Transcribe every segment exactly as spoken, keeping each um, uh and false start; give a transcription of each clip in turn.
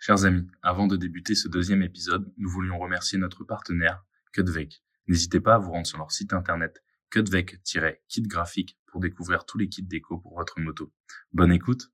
Chers amis, avant de débuter ce deuxième épisode, nous voulions remercier notre partenaire, Cutvec. N'hésitez pas à vous rendre sur leur site internet cutvec-kit graphique pour découvrir tous les kits déco pour votre moto. Bonne écoute.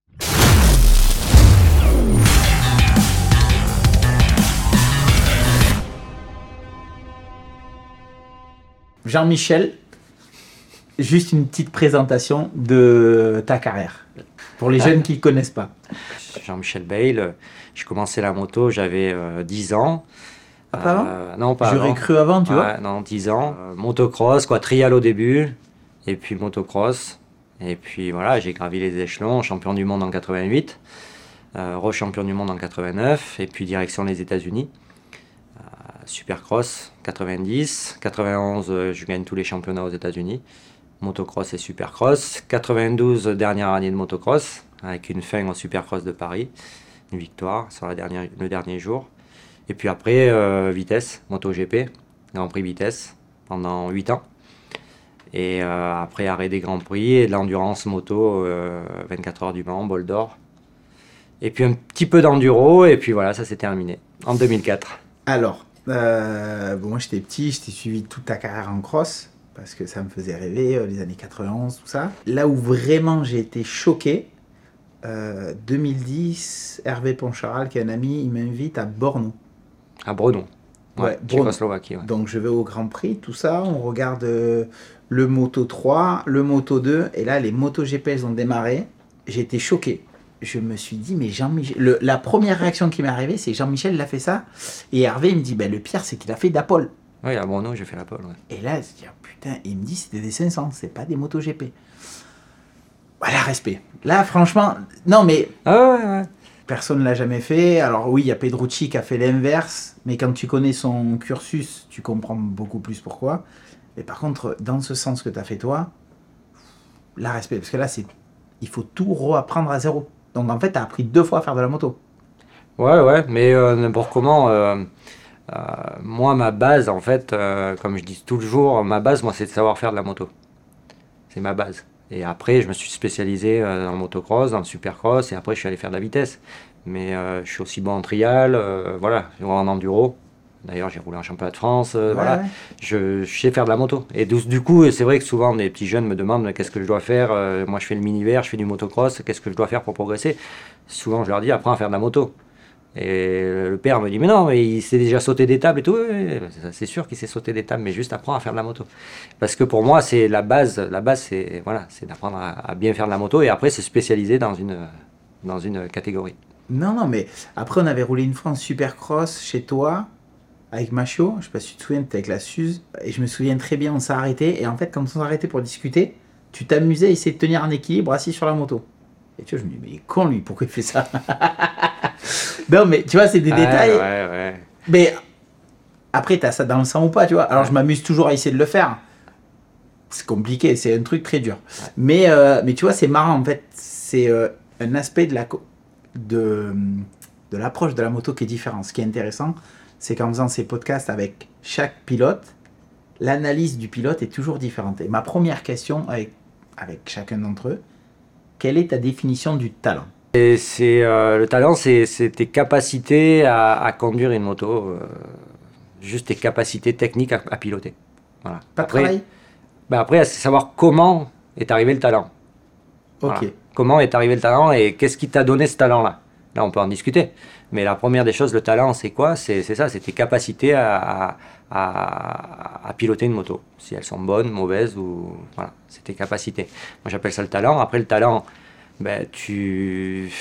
Jean-Michel, juste une petite présentation de ta carrière, pour les jeunes qui ne connaissent pas. Jean-Michel Bayle, j'ai commencé la moto, j'avais euh, dix ans. Ah, pas avant euh, Non, pas J'aurais avant. cru avant, tu ouais, vois. Non, dix ans. Euh, motocross, quoi, trial au début, et puis motocross. Et puis voilà, j'ai gravi les échelons, champion du monde en quatre-vingt-huit, euh, re-champion du monde en quatre-vingt-neuf, et puis direction les États-Unis. Euh, Supercross, quatre-vingt-dix, quatre-vingt-onze, euh, je gagne tous les championnats aux États-Unis. Motocross et Supercross. quatre-vingt-douze, dernière année de motocross, avec une fin au Supercross de Paris. Une victoire sur la dernière, le dernier jour. Et puis après, euh, vitesse, MotoGP, Grand Prix vitesse, pendant huit ans. Et euh, après, arrêt des Grands Prix et de l'endurance moto, euh, vingt-quatre heures du Mans, bol d'or. Et puis un petit peu d'enduro, et puis voilà, ça s'est terminé, en deux mille quatre. Alors, euh, bon, moi j'étais petit, je t'ai suivi toute ta carrière en cross, parce que ça me faisait rêver, euh, les années quatre-vingt-onze, tout ça. Là où vraiment j'ai été choqué, euh, deux mille dix, Hervé Poncharal, qui est un ami, il m'invite à Brno. À Brno, ouais, Ouais, Brno. Tchécoslovaquie. Ouais. Donc je vais au Grand Prix, tout ça, on regarde euh, le Moto trois, le Moto deux, et là les MotoGP elles ont démarré. J'ai été choqué. Je me suis dit, mais Jean-Michel... Le, la première réaction qui m'est arrivée, c'est Jean-Michel l'a fait ça. Et Hervé, il me dit, ben, le pire, c'est qu'il a fait d'Apple. Oui, à Brno, j'ai fait la pole. Ouais. Et là, je me dis, oh, putain, il me dit, c'était des cinq cents, c'est pas des MotoGP. Voilà, respect. Là, franchement, non, mais... Ah ouais, ouais. Personne ne l'a jamais fait. Alors oui, il y a Pedrucci qui a fait l'inverse, mais quand tu connais son cursus, tu comprends beaucoup plus pourquoi. Mais par contre, dans ce sens que tu as fait toi, là, respect, parce que là, c'est, il faut tout reapprendre à zéro. Donc en fait, tu as appris deux fois à faire de la moto. Ouais, ouais, mais euh, n'importe comment, euh, euh, moi, ma base, en fait, euh, comme je dis toujours, ma base, moi, c'est de savoir faire de la moto. C'est ma base. Et après, je me suis spécialisé euh, dans le motocross, dans le supercross, et après, je suis allé faire de la vitesse. Mais euh, je suis aussi bon en trial, euh, voilà, en enduro. D'ailleurs, j'ai roulé en championnat de France, euh, Ouais, voilà. ouais. Je, je sais faire de la moto. Et du, du coup, c'est vrai que souvent, des petits jeunes me demandent qu'est-ce que je dois faire. Euh, moi, je fais le mini-vert, je fais du motocross, qu'est-ce que je dois faire pour progresser? Souvent, je leur dis, apprends à faire de la moto. Et le père me dit, mais non, mais il s'est déjà sauté des tables et tout. Oui, c'est sûr qu'il s'est sauté des tables, mais juste apprends à faire de la moto. Parce que pour moi, c'est la base. La base, c'est voilà, c'est d'apprendre à, à bien faire de la moto et après se spécialiser dans une, dans une catégorie. Non, non, mais après, on avait roulé une fois en supercross chez toi, avec Macho. Je sais pas si tu te souviens, tu avec la Suze. Et je me souviens très bien, on s'est arrêté. Et en fait, quand on s'est arrêté pour discuter, tu t'amusais à essayer de tenir un équilibre assis sur la moto. Et tu vois, je me dis, mais il est con lui, pourquoi il fait ça? Non, mais tu vois, c'est des ouais, détails. Ouais, ouais. Mais après, t'as ça dans le sang ou pas, tu vois. Alors, je m'amuse toujours à essayer de le faire. C'est compliqué, c'est un truc très dur. Ouais. Mais, euh, mais tu vois, c'est marrant, en fait. C'est euh, un aspect de, la co- de, de l'approche de la moto qui est différent. Ce qui est intéressant, c'est qu'en faisant ces podcasts avec chaque pilote, l'analyse du pilote est toujours différente. Et ma première question avec, avec chacun d'entre eux, quelle est ta définition du talent? Et c'est euh, le talent, c'est, c'est tes capacités à, à conduire une moto, euh, juste tes capacités techniques à, à piloter. Voilà. Pas de après, travail? ben après, c'est savoir comment est arrivé le talent. Ok. Voilà. Comment est arrivé le talent et qu'est-ce qui t'a donné ce talent-là? Là, on peut en discuter. Mais la première des choses, le talent, c'est quoi? C'est, c'est ça, c'est tes capacités à, à, à, à piloter une moto. Si elles sont bonnes, mauvaises, ou voilà, c'est tes capacités. Moi, j'appelle ça le talent. Après, le talent, ben, tu,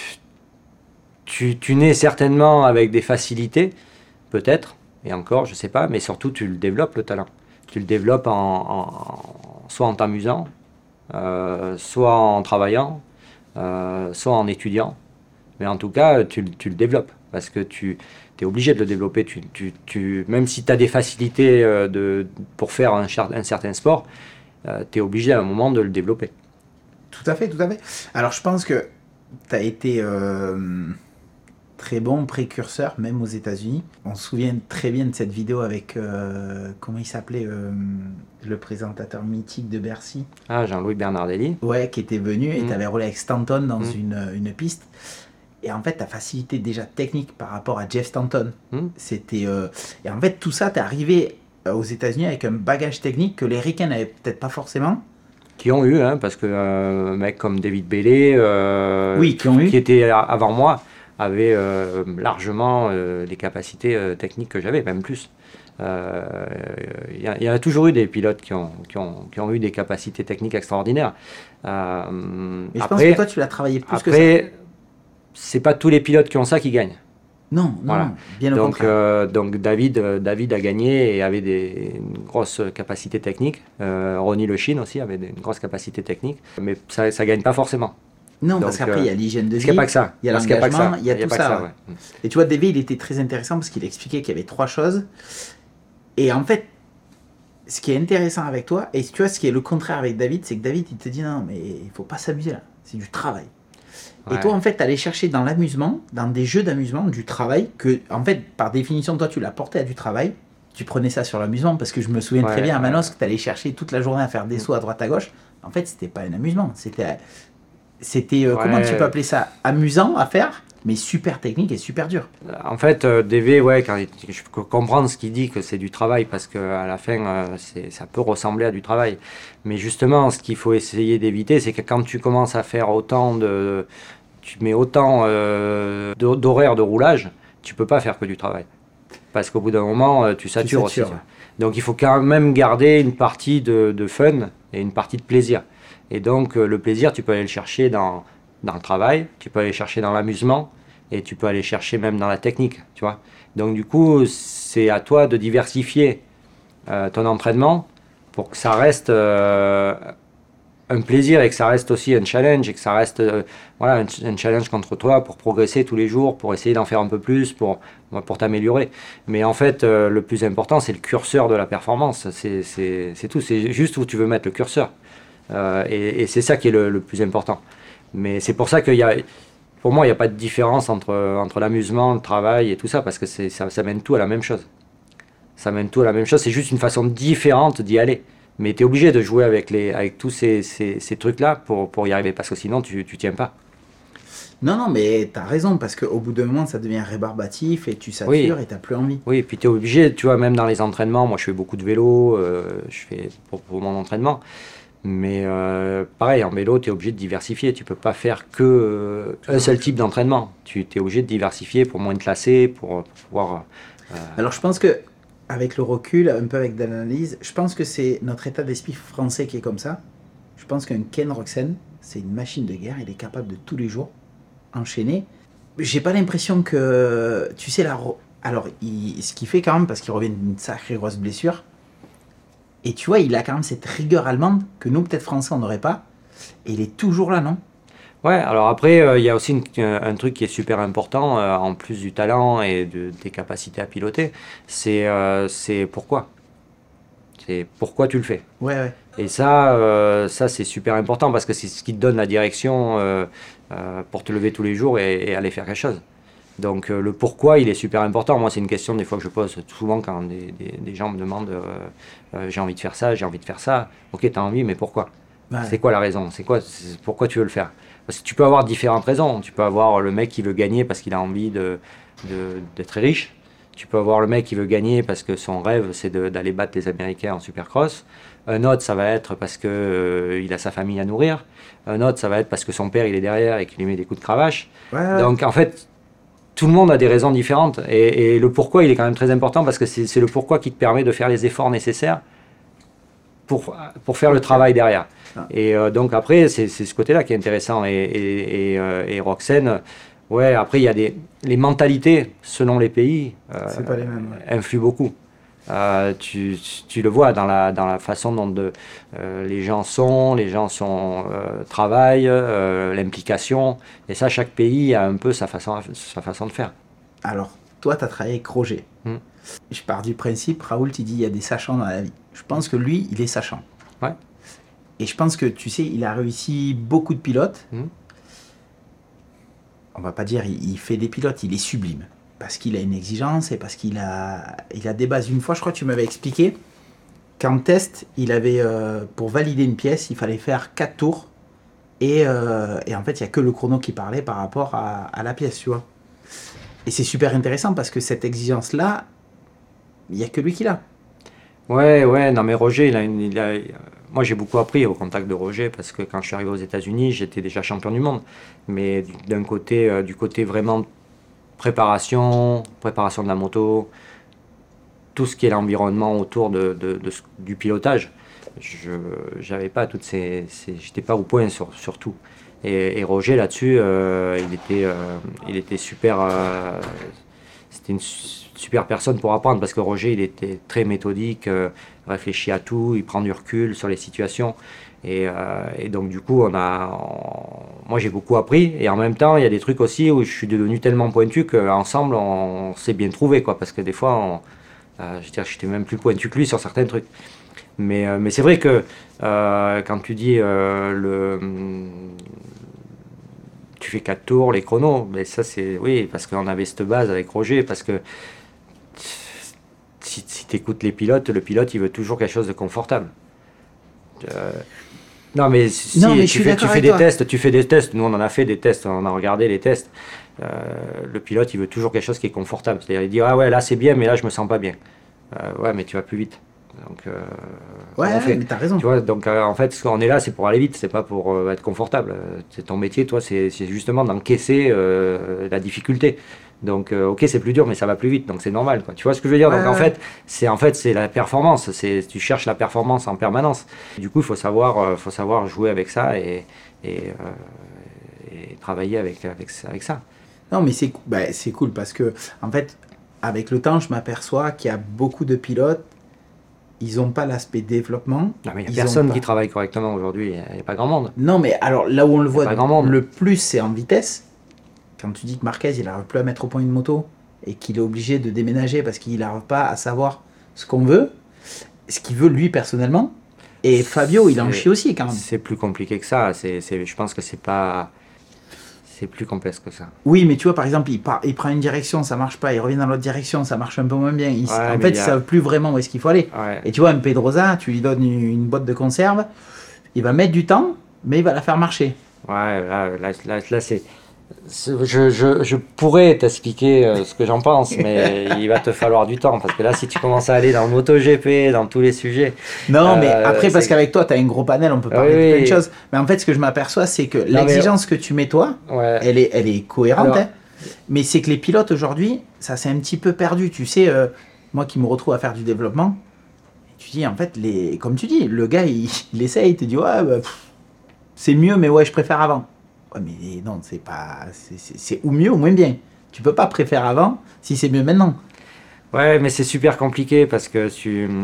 tu, tu nais certainement avec des facilités, peut-être, et encore, je sais pas, mais surtout, tu le développes, le talent. Tu le développes en, en, soit en t'amusant, euh, soit en travaillant, euh, soit en étudiant. Mais en tout cas, tu, tu le développes, parce que tu es obligé de le développer. Tu, tu, tu, même si tu as des facilités euh, de, pour faire un, un certain sport, euh, tu es obligé à un moment de le développer. Tout à fait, tout à fait. Alors, je pense que tu as été euh, très bon précurseur, même aux États-Unis. On se souvient très bien de cette vidéo avec, euh, comment il s'appelait, euh, le présentateur mythique de Bercy. Ah, Jean-Louis Bernardelli. Ouais, qui était venu et Mm. tu avais roulé avec Stanton dans Mm. une, une piste. Et en fait, ta facilité déjà technique par rapport à Jeff Stanton, Hmm. c'était... euh, Et en fait, tout ça, t'es arrivé euh, aux États-Unis avec un bagage technique que les Ricains n'avaient peut-être pas forcément. Qui ont eu, hein, parce que euh, un mec comme David Bailey, euh, Oui, qui ont eu. qui était a- avant moi, avait euh, largement euh, les capacités euh, techniques que j'avais, même plus. Euh, Il y, a- il y en a toujours eu des pilotes qui ont, qui ont, qui ont eu des capacités techniques extraordinaires. Euh, Mais je pense après, que toi, tu l'as travaillé plus que ça. après c'est pas tous les pilotes qui ont ça qui gagnent. Non, non, Voilà. non, bien au Donc, contraire. euh, donc David, euh, David a gagné et avait des, une grosse capacité technique. Euh, Ronnie Le Chine aussi avait des- une grosse capacité technique. Mais ça ne gagne pas forcément. Non, parce donc, qu'après, euh, il y a l'hygiène de Parce vie, qu'il n'y a pas que ça. il y a Parce qu'il y a pas que l'engagement, ça. il y a Il y a tout pas que ça. ça, ouais. ouais. Et tu vois, David, il était très intéressant parce qu'il expliquait qu'il y avait trois choses. Et en fait, ce qui est intéressant avec toi, et tu vois, ce qui est le contraire avec David, c'est que David, il te dit non, mais il faut pas s'amuser là, c'est du travail. Et Ouais. toi, en fait, tu allais chercher dans l'amusement, dans des jeux d'amusement, du travail, que, en fait, par définition, toi, tu l'as porté à du travail. Tu prenais ça sur l'amusement, parce que je me souviens Ouais, très bien à ouais. Manos que tu allais chercher toute la journée à faire des sauts à droite à gauche. En fait, c'était pas un amusement. C'était, c'était euh, Ouais. comment tu peux appeler ça, amusant à faire, mais super technique et super dur. En fait, euh, D V, ouais, quand il- je peux comprendre ce qu'il dit, que c'est du travail, parce qu'à la fin, euh, c'est- ça peut ressembler à du travail. Mais justement, ce qu'il faut essayer d'éviter, c'est que quand tu commences à faire autant de... Tu mets autant euh, d'ho- d'horaires de roulage, tu peux pas faire que du travail. Parce qu'au bout d'un moment, euh, tu satures aussi. satures, tu vois. Donc il faut quand même garder une partie de, de fun et une partie de plaisir. Et donc euh, le plaisir, tu peux aller le chercher dans, dans le travail, tu peux aller le chercher dans l'amusement, et tu peux aller chercher même dans la technique, tu vois. Donc du coup, c'est à toi de diversifier euh, ton entraînement pour que ça reste euh, un plaisir et que ça reste aussi un challenge et que ça reste euh, voilà, un, un challenge contre toi pour progresser tous les jours, pour essayer d'en faire un peu plus, pour, pour t'améliorer. Mais en fait, euh, le plus important, c'est le curseur de la performance. C'est, c'est, c'est tout. C'est juste où tu veux mettre le curseur. Euh, et, et c'est ça qui est le, le plus important. Mais c'est pour ça qu'il y a, pour moi, il n'y a pas de différence entre, entre l'amusement, le travail et tout ça, parce que c'est, ça, ça mène tout à la même chose. Ça mène tout à la même chose. C'est juste une façon différente d'y aller. Mais tu es obligé de jouer avec, les, avec tous ces, ces, ces trucs-là pour, pour y arriver, parce que sinon, tu ne tiens pas. Non, non, mais t'as raison, parce qu'au bout d'un moment, ça devient rébarbatif et tu satures Oui. et t'as plus envie. Oui, et puis tu es obligé, tu vois, même dans les entraînements, moi je fais beaucoup de vélo, euh, je fais pour, pour mon entraînement, mais euh, pareil, en vélo, tu es obligé de diversifier, tu peux pas faire que euh, un seul type d'entraînement, tu es obligé de diversifier pour moins te lasser, pour, pour pouvoir... euh, Alors je pense que, avec le recul, un peu avec de l'analyse, je pense que c'est notre état d'esprit français qui est comme ça. Je pense qu'un Ken Roczen, c'est une machine de guerre, il est capable de tous les jours enchaîner. J'ai pas l'impression que, tu sais, la... ro- alors il... ce qu'il fait quand même, parce qu'il revient d'une sacrée grosse blessure, et tu vois, il a quand même cette rigueur allemande que nous, peut-être français, on n'aurait pas, et il est toujours là, non? Ouais, alors après, euh, il y a aussi une- un, un truc qui est super important, euh, en plus du talent et de, des capacités à piloter, c'est euh, c'est pourquoi. C'est pourquoi tu le fais. Ouais, ouais. Et ça, euh, ça c'est super important parce que c'est ce qui te donne la direction euh, euh, pour te lever tous les jours et, et aller faire quelque chose. Donc euh, le pourquoi, il est super important. Moi, c'est une question des fois que je pose souvent quand des, des, des gens me demandent euh, euh, j'ai envie de faire ça, j'ai envie de faire ça. Ok, t'as envie, mais pourquoi? Ouais. C'est quoi la raison? C'est quoi, c'est- pourquoi tu veux le faire? Parce que tu peux avoir différentes raisons. Tu peux avoir le mec qui veut gagner parce qu'il a envie de, de- d'être très riche. Tu peux avoir le mec qui veut gagner parce que son rêve, c'est de- d'aller battre les Américains en supercross. Un autre, ça va être parce que euh, il a sa famille à nourrir. Un autre, ça va être parce que son père, il est derrière et qu'il lui met des coups de cravache. Ouais, ouais. Donc, en fait, tout le monde a des raisons différentes. Et, et le pourquoi, il est quand même très important parce que c'est c'est le pourquoi qui te permet de faire les efforts nécessaires pour, pour faire le travail derrière. Ah. Et euh, donc, après, c'est c'est ce côté-là qui est intéressant. Et, et, et, euh, et Roczen, ouais, après, il y a des les mentalités selon les pays euh, C'est pas les mêmes, ouais. influent beaucoup. Euh, tu, tu le vois dans la, dans la façon dont de, euh, les gens sont, les gens sont, euh, travaillent, euh, l'implication. Et ça, chaque pays a un peu sa façon, sa façon de faire. Alors, toi, tu as travaillé avec Roger. Hmm. Je pars du principe, Raoult, il dit il y a des sachants dans la vie. Je pense que lui, il est sachant. Ouais. Et je pense que, tu sais, il a réussi beaucoup de pilotes. Hmm. On va pas dire il, il fait des pilotes, il est sublime. Parce qu'il a une exigence et parce qu'il a, il a des bases. Une fois, je crois que tu m'avais expliqué qu'en test, il avait, euh, pour valider une pièce, il fallait faire quatre tours Et, euh, et en fait, il n'y a que le chrono qui parlait par rapport à, à la pièce, tu vois. Et c'est super intéressant parce que cette exigence-là, il n'y a que lui qui l'a. Ouais, ouais, non mais Roger, il a une, il a- moi j'ai beaucoup appris au contact de Roger parce que quand je suis arrivé aux États-Unis, j'étais déjà champion du monde. Mais du- d'un côté, euh, du côté vraiment préparation, préparation de la moto, tout ce qui est l'environnement autour de, de- de ce- du pilotage, je j'avais pas toutes ces, ces- j'étais pas au point sur, sur tout. Et, et Roger là-dessus, euh, il était, euh, il était super, euh, c'était une su- super personne pour apprendre parce que Roger, il était très méthodique, euh, réfléchit à tout, il prend du recul sur les situations. Et, euh, et donc du coup, on a, on- moi j'ai beaucoup appris et en même temps, il y a des trucs aussi où je suis devenu tellement pointu qu'ensemble, on, s'est bien trouvé quoi, parce que des fois, on, euh, je veux dire, j'étais même plus pointu que lui sur certains trucs. Mais, euh, mais c'est vrai que euh, quand tu dis euh, le, tu fais quatre tours, les chronos, mais ça c'est oui, parce qu'on avait cette base avec Roger, parce que si, si tu écoutes les pilotes, le pilote il veut toujours quelque chose de confortable. Euh, non mais si Non, mais je tu suis fais, d'accord tu fais avec des toi. tests, tu fais des tests, nous on en a fait des tests, on a regardé les tests. Euh, le pilote il veut toujours quelque chose qui est confortable, c'est-à-dire il dit ah ouais là c'est bien mais là je me sens pas bien. Euh, ouais mais tu vas plus vite. Donc euh, Ouais, comment on ouais, fait? mais t'as raison. Tu vois, donc euh, en fait, ce qu'on est là, c'est pour aller vite, c'est pas pour euh, être confortable. Euh, C'est ton métier, toi, c'est c'est justement d'encaisser euh, la difficulté. Donc, euh, ok, c'est plus dur, mais ça va plus vite, donc c'est normal, quoi. Tu vois ce que je veux dire? Ouais, Donc en ouais. fait, c'est en fait c'est la performance. C'est tu cherches la performance en permanence. Du coup, il faut savoir, euh, faut savoir jouer avec ça et, et, euh, et travailler avec avec avec ça. Non, mais c'est cou- bah, c'est cool parce que, en fait, avec le temps, je m'aperçois qu'il y a beaucoup de pilotes, ils n'ont pas l'aspect développement. Non, mais il y a Ils ont personne pas. qui travaille correctement aujourd'hui. Il n'y a pas grand monde. Non, mais alors là où on le Il y a voit pas grand monde. le plus, c'est en vitesse. Quand tu dis que Marquez, il n'arrive plus à mettre au point une moto et qu'il est obligé de déménager parce qu'il n'arrive pas à savoir ce qu'on veut, ce qu'il veut lui personnellement. Et Fabio, il en C'est- chie aussi quand même. C'est plus compliqué que ça. C'est, c'est- je pense que c'est pas. C'est plus complexe que ça. Oui, mais tu vois, par exemple, il, part, il prend une direction, ça marche pas, il revient dans l'autre direction, ça marche un peu moins bien. Il- Ouais, en mais fait, il y ils a- savent plus vraiment où est-ce qu'il faut aller. Ouais. Et tu vois, un Pedrosa, tu lui donnes une, une boîte de conserve, il va mettre du temps, mais il va la faire marcher. Ouais, là, là, là, là, c'est. c'est- Je, je, je pourrais t'expliquer euh, ce que j'en pense, mais il va te falloir du temps. Parce que là, si tu commences à aller dans le MotoGP, dans tous les sujets. Non, mais Euh, après, parce c'est- qu'avec toi, tu as un gros panel, on peut parler Oui, de plein de oui. choses. Mais en fait, ce que je m'aperçois, c'est que mais- l'exigence que tu mets toi, Ouais. elle est, elle est cohérente. Alors- hein. Mais c'est que les pilotes aujourd'hui, ça s'est un petit peu perdu. Tu sais, euh, moi qui me retrouve à faire du développement, tu dis, en fait, les, comme tu dis, le gars, il, il essaye, il te dit, ouais, bah, pff, c'est mieux, mais ouais, je préfère avant. Ouais, mais non, c'est pas. C'est- C'est c'est ou mieux ou moins bien. Tu peux pas préférer avant si c'est mieux maintenant. Ouais, mais c'est super compliqué parce que tu, euh,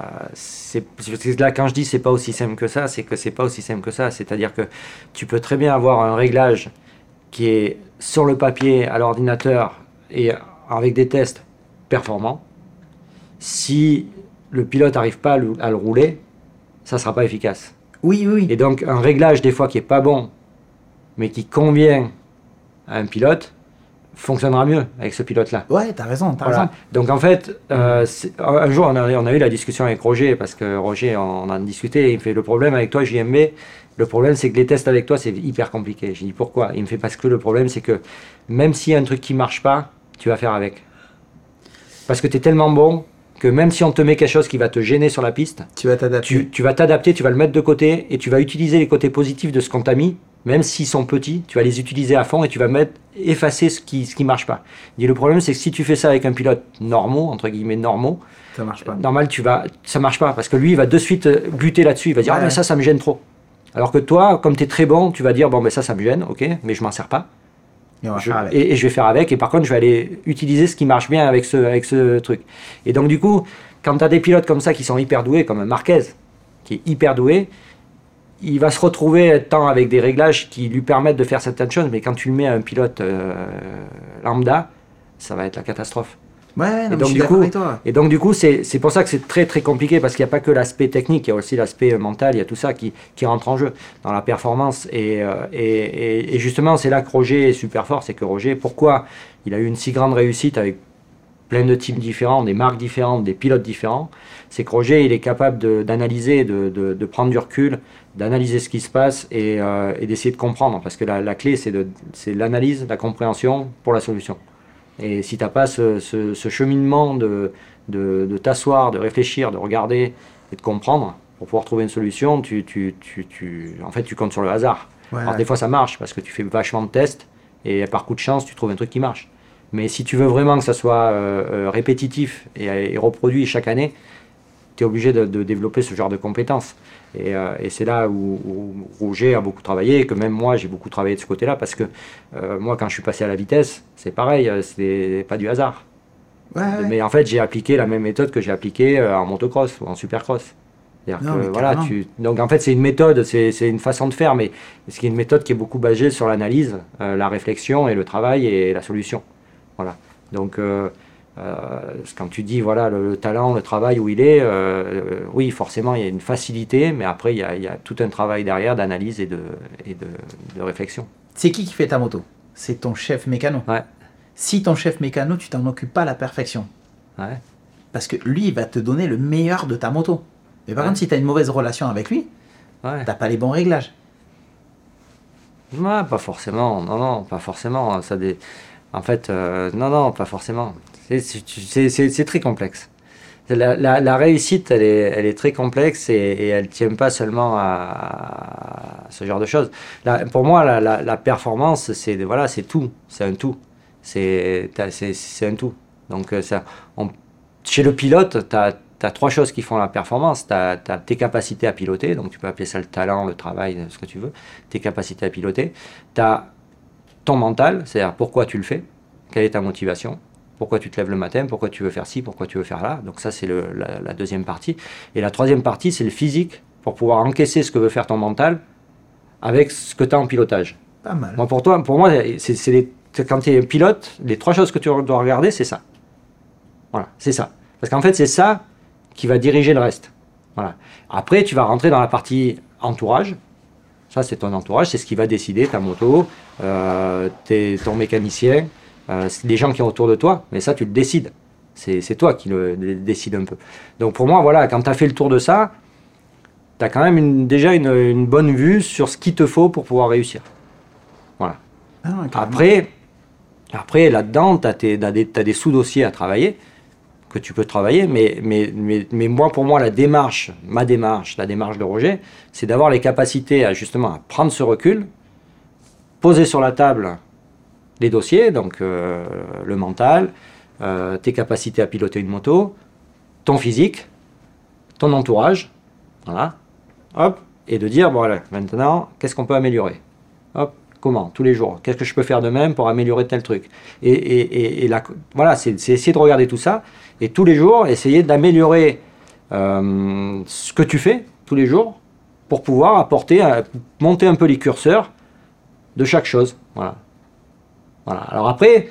c'est c'est là quand je dis c'est pas aussi simple que ça, c'est que c'est pas aussi simple que ça. C'est-à-dire que tu peux très bien avoir un réglage qui est sur le papier à l'ordinateur et avec des tests performants. Si le pilote n'arrive pas à le, à le rouler, ça sera pas efficace. Oui, oui, Et oui. donc un réglage des fois qui est pas bon, mais qui convient à un pilote, fonctionnera mieux avec ce pilote-là. Ouais, t'as raison, t'as Voilà. raison. Donc en fait, euh, c'est- un jour on a, on a eu la discussion avec Roger, parce que Roger, on en discutait, il me fait le problème avec toi, J M B, le problème c'est que les tests avec toi c'est hyper compliqué. J'ai dit pourquoi? Il me fait parce que le problème c'est que même s'il y a un truc qui marche pas, tu vas faire avec. Parce que tu es tellement bon que même si on te met quelque chose qui va te gêner sur la piste, Tu vas t'adapter. tu, tu vas t'adapter, tu vas le mettre de côté et tu vas utiliser les côtés positifs de ce qu'on t'a mis, même s'ils sont petits, tu vas les utiliser à fond et tu vas mettre, effacer ce qui ce qui marche pas. Et le problème, c'est que si tu fais ça avec un pilote normaux, entre guillemets normaux, Ça marche pas. normal, tu vas, ça marche pas parce que lui, il va de suite euh, buter là-dessus, il va dire Ouais, ah mais ouais. ça, ça me gêne trop. Alors que toi, comme tu es très bon, tu vas dire bon mais ça, ça me gêne, ok, mais je m'en sers pas. Et on va Je- faire avec. et, et je vais faire avec, et par contre, je vais aller utiliser ce qui marche bien avec ce, avec ce truc. Et donc, du coup, quand tu as des pilotes comme ça qui sont hyper doués, comme un Marquez, qui est hyper doué, il va se retrouver tant avec des réglages qui lui permettent de faire certaines choses, mais quand tu le mets à un pilote euh, lambda, ça va être la catastrophe. Ouais, ouais, non, mais donc, je suis du d'accord coup- avec toi. Et donc, du coup, c'est c'est pour ça que c'est très très compliqué, parce qu'il n'y a pas que l'aspect technique, il y a aussi l'aspect euh, mental, il y a tout ça qui, qui rentre en jeu dans la performance. Et, euh, et, et- et justement, c'est là que Roger est super fort, c'est que Roger, pourquoi il a eu une si grande réussite avec plein de types différents, des marques différentes, des pilotes différents, c'est que Roger, il est capable de, d'analyser, de, de, de prendre du recul, d'analyser ce qui se passe et, euh, et d'essayer de comprendre. Parce que la, la clé, c'est, de, c'est l'analyse, la compréhension pour la solution. Et si tu n'as pas ce, ce, ce cheminement de, de, de t'asseoir, de réfléchir, de regarder et de comprendre pour pouvoir trouver une solution, tu, tu, tu, tu, en fait, tu comptes sur le hasard. Ouais, Alors, ouais. Des fois, ça marche parce que tu fais vachement de tests et par coup de chance, tu trouves un truc qui marche. Mais si tu veux vraiment que ça soit euh, répétitif et, et reproduit chaque année, tu es obligé de, de développer ce genre de compétences. Et, euh, et c'est là où, où Roger a beaucoup travaillé, et que même moi, j'ai beaucoup travaillé de ce côté-là, parce que euh, moi, quand je suis passé à la vitesse, c'est pareil, c'est pas du hasard. Ouais, ouais. Mais en fait, j'ai appliqué la même méthode que j'ai appliquée en motocross ou en supercross. C'est-à-dire non, que, voilà, tu... Donc en fait, c'est une méthode, c'est, c'est une façon de faire, mais c'est une méthode qui est beaucoup basée sur l'analyse, euh, la réflexion et le travail et la solution. Voilà. Donc, euh, euh, quand tu dis voilà le, le talent, le travail où il est, euh, euh, oui, forcément, il y a une facilité, mais après, il y a, il y a tout un travail derrière d'analyse et de, et de, de réflexion. C'est qui qui fait ta moto? C'est ton chef mécano. Ouais. Si ton chef mécano, tu t'en occupes pas à la perfection. Ouais. Parce que lui, il va te donner le meilleur de ta moto. Mais par ouais. contre, si tu as une mauvaise relation avec lui, ouais. tu n'as pas les bons réglages. Ouais, pas forcément. Non, non, pas forcément. Ça dé... En fait, euh, non, non, pas forcément. C'est, c'est, c'est, c'est très complexe. La, la, la réussite, elle est, elle est très complexe et, et elle ne tient pas seulement à, à ce genre de choses. Là, pour moi, la, la, la performance, c'est, voilà, c'est tout. C'est un tout. C'est, c'est, c'est un tout. Donc, ça, on, chez le pilote, tu as Tu as trois choses qui font la performance. Tu as tes capacités à piloter, donc tu peux appeler ça le talent, le travail, ce que tu veux, tes capacités à piloter. Tu as ton mental, c'est-à-dire pourquoi tu le fais, quelle est ta motivation, pourquoi tu te lèves le matin, pourquoi tu veux faire ci, pourquoi tu veux faire là. Donc ça, c'est le, la, la deuxième partie. Et la troisième partie, c'est le physique, pour pouvoir encaisser ce que veut faire ton mental avec ce que tu as en pilotage. Pas mal. Moi, pour, toi, pour moi, c'est, c'est les, quand tu es pilote, les trois choses que tu dois regarder, c'est ça. Voilà, c'est ça. Parce qu'en fait, c'est ça qui va diriger le reste. Voilà. Après, tu vas rentrer dans la partie entourage. Ça, c'est ton entourage, c'est ce qui va décider ta moto, euh, tes, ton mécanicien, euh, les gens qui sont autour de toi. Mais ça, tu le décides. C'est, c'est toi qui le, le décides un peu. Donc pour moi, voilà, quand tu as fait le tour de ça, tu as quand même une, déjà une, une bonne vue sur ce qu'il te faut pour pouvoir réussir. Voilà. Ah, après, après, là-dedans, tu as des, t'as des sous-dossiers à travailler, que tu peux travailler, mais, mais, mais, mais moi, pour moi, la démarche, ma démarche, la démarche de Roger, c'est d'avoir les capacités à justement à prendre ce recul, poser sur la table les dossiers, donc euh, le mental, euh, tes capacités à piloter une moto, ton physique, ton entourage, voilà, hop, et de dire, bon, voilà, maintenant, qu'est-ce qu'on peut améliorer? Hop, comment? Tous les jours. Qu'est-ce que je peux faire de même pour améliorer tel truc? Et, et, et, et la, voilà, c'est, c'est essayer de regarder tout ça, et tous les jours, essayer d'améliorer euh, ce que tu fais, tous les jours, pour pouvoir apporter, euh, monter un peu les curseurs de chaque chose. Voilà. Voilà. Alors après,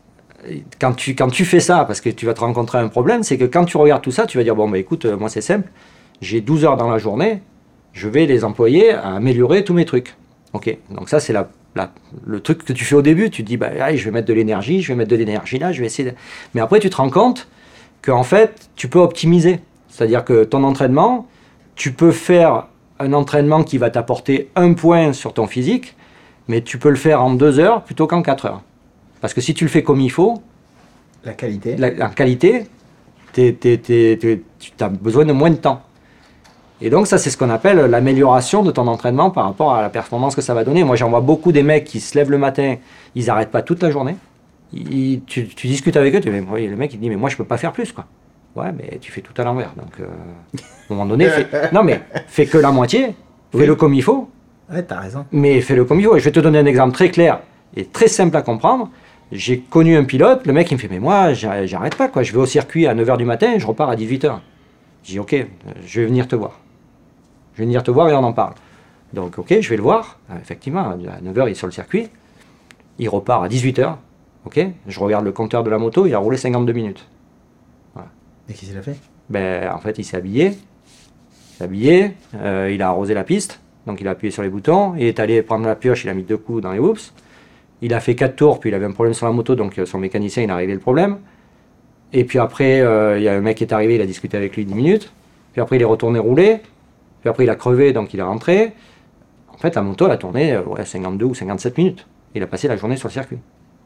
quand tu, quand tu fais ça, parce que tu vas te rencontrer un problème, c'est que quand tu regardes tout ça, tu vas dire, bon, bah, écoute, euh, moi c'est simple, j'ai douze heures dans la journée, je vais les employer à améliorer tous mes trucs. Ok, donc ça c'est la, la, le truc que tu fais au début, tu te dis, bah, allez, je vais mettre de l'énergie, je vais mettre de l'énergie là, je vais essayer de... Mais après tu te rends compte qu'en fait, tu peux optimiser. C'est-à-dire que ton entraînement, tu peux faire un entraînement qui va t'apporter un point sur ton physique, mais tu peux le faire en deux heures plutôt qu'en quatre heures. Parce que si tu le fais comme il faut, la qualité, la, la qualité, t'es, t'es, t'es, t'es, tu as besoin de moins de temps. Et donc ça, c'est ce qu'on appelle l'amélioration de ton entraînement par rapport à la performance que ça va donner. Moi, j'en vois beaucoup des mecs qui se lèvent le matin, ils n'arrêtent pas toute la journée. Ils, tu, tu discutes avec eux, tu dis, oui, le mec il dit, mais moi je peux pas faire plus, quoi. Ouais, mais tu fais tout à l'envers. Donc, euh, à un moment donné, fais, non mais fais que la moitié, oui. Fais-le comme il faut. Ouais, t'as raison. Mais fais-le comme il faut. Et je vais te donner un exemple très clair et très simple à comprendre. J'ai connu un pilote, le mec il me fait, mais moi j'arrête pas, quoi. Je vais au circuit à neuf heures du matin, je repars à dix-huit heures. Je dis, ok, je vais venir te voir. Je vais venir te voir et on en parle. Donc, ok, je vais le voir. Effectivement, à neuf heures, il est sur le circuit. Il repart à dix-huit heures. Ok, je regarde le compteur de la moto, il a roulé cinquante-deux minutes. Voilà. Et qu'est-ce qu'il a fait? Ben, en fait, il s'est habillé. Il s'est habillé, euh, il a arrosé la piste. Donc, il a appuyé sur les boutons. Il est allé prendre la pioche, il a mis deux coups dans les whoops. Il a fait quatre tours, puis il avait un problème sur la moto, donc son mécanicien, il a réglé le problème. Et puis après, il euh, y a un mec qui est arrivé, il a discuté avec lui dix minutes. Puis après, il est retourné rouler. Puis après, il a crevé, donc il est rentré. En fait, la moto, elle a tourné euh, ouais, cinquante-deux ou cinquante-sept minutes. Il a passé la journée sur le circuit.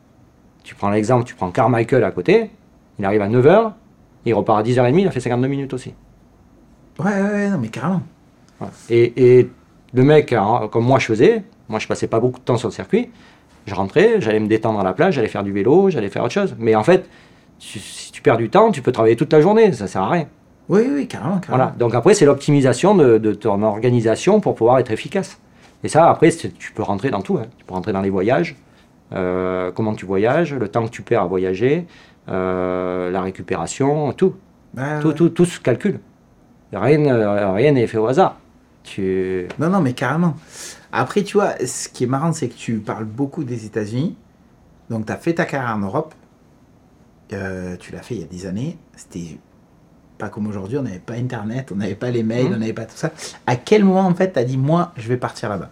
Tu prends l'exemple, tu prends Carmichael à côté. Il arrive à neuf heures. Il repart à dix heures trente, il a fait cinquante-deux minutes aussi. Ouais, ouais, ouais, non, mais carrément. Voilà. Et, et le mec, hein, comme moi je faisais, moi je passais pas beaucoup de temps sur le circuit. Je rentrais, j'allais me détendre à la plage, j'allais faire du vélo, j'allais faire autre chose. Mais en fait, tu, si tu perds du temps, tu peux travailler toute la journée, ça sert à rien. Oui, oui, carrément, carrément. Voilà. Donc après, c'est l'optimisation de, de ton organisation pour pouvoir être efficace. Et ça, après, tu peux rentrer dans tout. Hein. Tu peux rentrer dans les voyages, euh, comment tu voyages, le temps que tu perds à voyager, euh, la récupération, tout. Ouais, tout, ouais. tout. Tout se calcule. Rien, rien n'est fait au hasard. Tu... Non, non, mais carrément. Après, tu vois, ce qui est marrant, c'est que tu parles beaucoup des États-Unis. Donc, tu as fait ta carrière en Europe. Euh, tu l'as fait il y a des années. C'était pas comme aujourd'hui. On n'avait pas Internet, on n'avait pas les mails, mmh. on n'avait pas tout ça. À quel moment, en fait, tu as dit, moi, je vais partir là-bas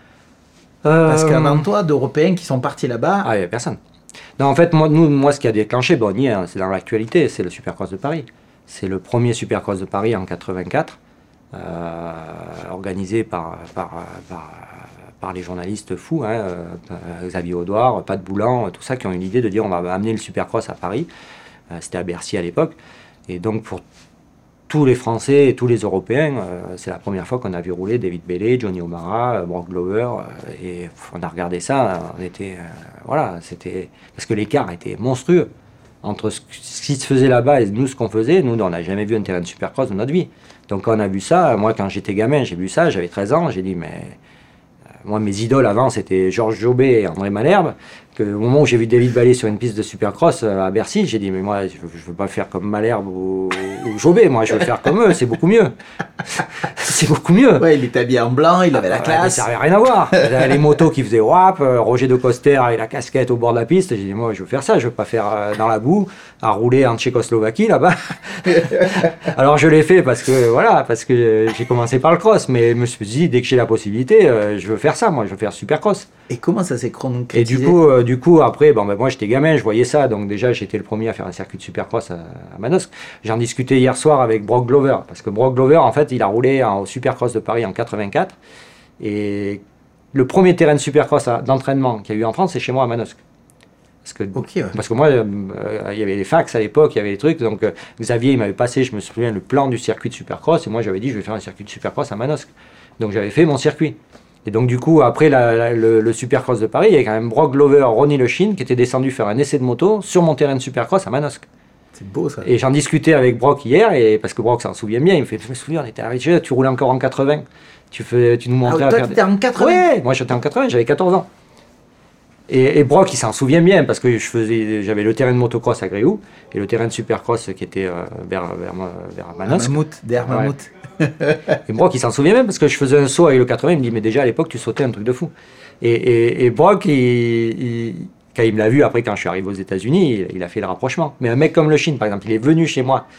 euh... Parce qu'avant toi, d'Européens qui sont partis là-bas... Ah, il n'y avait personne. Non, en fait, moi, nous, moi, ce qui a déclenché, bon, hein, c'est dans l'actualité, c'est le Supercross de Paris. C'est le premier Supercross de Paris en quatre-vingt-quatre, euh, organisé par, par, par, par les journalistes fous, hein, euh, Xavier Audouard, Pat Boulan, tout ça, qui ont eu l'idée de dire on va amener le Supercross à Paris. Euh, c'était à Bercy à l'époque. Et donc pour tous les Français et tous les Européens, euh, c'est la première fois qu'on a vu rouler David Bailey, Johnny O'Mara, Brock Glover. Euh, et on a regardé ça, on était... Euh, voilà, c'était... Parce que l'écart était monstrueux. Entre ce qui se faisait là-bas et nous, ce qu'on faisait, nous, on n'a jamais vu un terrain de Supercross de notre vie. Donc, quand on a vu ça, moi, quand j'étais gamin, j'ai vu ça, j'avais treize ans, j'ai dit, mais... Euh, moi, mes idoles avant, c'était Georges Jobet et André Malherbe. Que, au moment où j'ai vu David Bailey sur une piste de Supercross euh, à Bercy, j'ai dit, mais moi, je ne veux pas faire comme Malherbe ou, ou Jobet, moi, je veux faire comme eux, c'est beaucoup mieux. C'est beaucoup mieux. Ouais, il était habillé en blanc, il avait la classe. Ouais, ça n'avait rien à voir. Les motos qui faisaient wap, Roger de Coster avec la casquette au bord de la piste. J'ai dit, moi, je veux faire ça. Je ne veux pas faire euh, dans la boue, à rouler en Tchécoslovaquie là-bas. Alors, je l'ai fait parce que, voilà, parce que j'ai commencé par le cross. Mais je me suis dit, dès que j'ai la possibilité, euh, je veux faire ça. Moi, je veux faire Supercross. Et comment ça s'est concrétisé? Et du coup, euh, du coup après, bon, ben, moi, j'étais gamin, je voyais ça. Donc, déjà, j'étais le premier à faire un circuit de Supercross à, à Manosque. J'en discutais hier soir avec Brock Glover. Parce que Brock Glover, en fait, il a roulé en Supercross de Paris en quatre-vingt-quatre. Et le premier terrain de Supercross d'entraînement qu'il y a eu en France, c'est chez moi à Manosque. Parce que, okay, ouais. parce que moi, euh, il y avait les fax à l'époque, il y avait les trucs. Donc, euh, Xavier, il m'avait passé, je me souviens, le plan du circuit de Supercross. Et moi, j'avais dit, je vais faire un circuit de Supercross à Manosque. Donc, j'avais fait mon circuit. Et donc, du coup, après la, la, le, le Supercross de Paris, il y avait quand même Brock Glover, Ronnie Le Chine, qui était descendu faire un essai de moto sur mon terrain de Supercross à Manosque. C'est beau ça. Et j'en discutais avec Brock hier, et parce que Brock s'en souvient bien, il me fait, je me souviens, on était arrivé, tu roulais encore en quatre-vingts. Tu, fais, tu nous montrais ah, à toi, faire... Des... en quatre-vingts? Ouais, moi j'étais en quatre-vingts, j'avais quatorze ans. Et, et Brock, il s'en souvient bien, parce que je faisais, j'avais le terrain de motocross à Gréoux, et le terrain de supercross qui était euh, vers, vers, vers Manosque. Mammouth, derrière Mammouth. Ouais. Et Brock, il s'en souvient même, parce que je faisais un saut avec le quatre-vingts, il me dit, mais déjà à l'époque, tu sautais un truc de fou. Et, et, et Brock, il, il, quand il me l'a vu, après, quand je suis arrivé aux États-Unis, il, il a fait le rapprochement. Mais un mec comme Le Chine, par exemple, il est venu chez moi